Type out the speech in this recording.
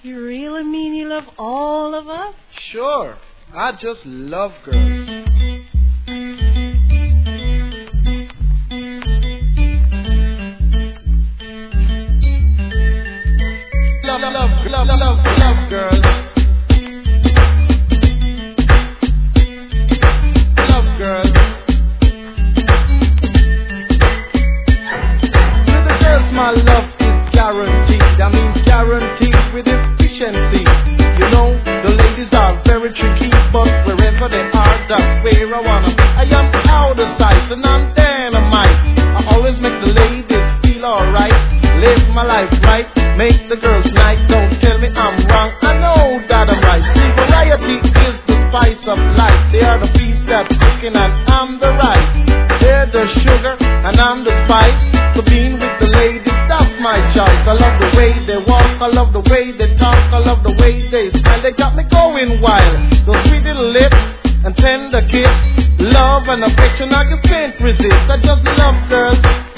You really mean you love all of us? Sure. I just love girls. Love girls. Love girls. With the girls, my love is guaranteed. I mean guaranteed with efficiency. You know, the ladies are very tricky, but wherever they are, that's where I wanna be. I am out of sight and I'm dynamite. I always make the ladies feel alright. Live my life right, make the girls nice. Don't tell me I'm wrong, I know that I'm right. See, variety is the spice of life. They are the beef that's cooking and I'm the rice. They're the sugar and I'm the spice. So being with the ladies, that's my choice. I love the way they walk, I love the way they talk, I love the way they smile. They got me going wild. Those sweet little lips and tender kiss, love and affection I just can't resist. I just love girls.